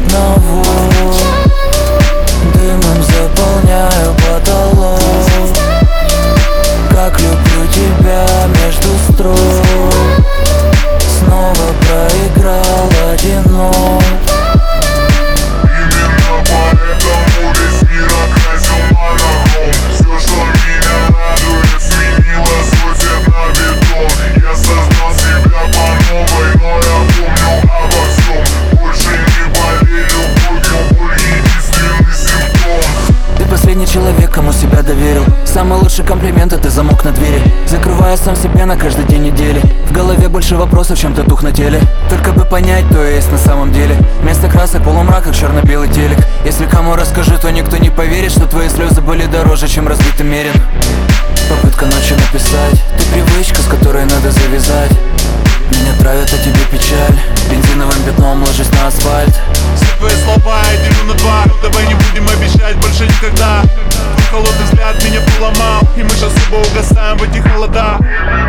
одного. Дымом заполняю потолок. Как люблю тебя между строк. Снова проиграл одинок. Именно поэтому весь мир окрасил монохром. Все, что меня радует, сменило свой цвет на бетон. Я создал себя по новой, но я помню обо всем. Больше не болею болью, боль единственный симптом. Ты последний человек, кому себя доверил. Самый лучший комплимент — это замок на двери. Закрываю сам себе на каждый день недели. В голове больше вопросов, чем татух на теле. Только бы понять, кто я есть на самом деле. Вместо красок полумрак, как черно-белый телек. Если кому расскажу, то никто не поверит, что твои слезы были дороже, чем разбитый мерин. Попытка ночью написать. Ты привычка, с которой надо завязать. Меня травит о тебе печаль. Бензиновым пятном ложусь на асфальт. Все твои слова я делю на два. Давай не будем обещать больше никогда. Твой холодный взгляд меня поломал, и мы сейчас оба угасаем в эти холода.